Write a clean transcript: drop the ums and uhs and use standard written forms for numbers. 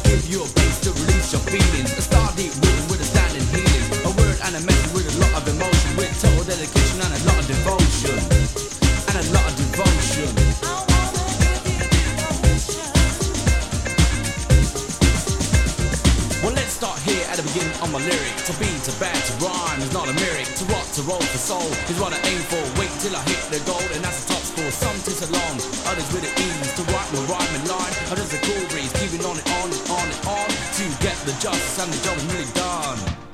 give you a bass to release your feelings. A star deep rhythm with a standing healing. A word and a message with a lot of emotion. With total dedication and a lot of devotion. And a lot of devotion. Well, let's start here at the beginning of my lyric. To be, to bad, to rhyme is not a lyric. To rock, to roll for soul is what I aim for. Wait till I hit the goal and that's the top score. Some takes a long, others with the ease. To write my rhyming line, others a cool breeze. Keeping on and on and on and on to get the justice and the job is really done.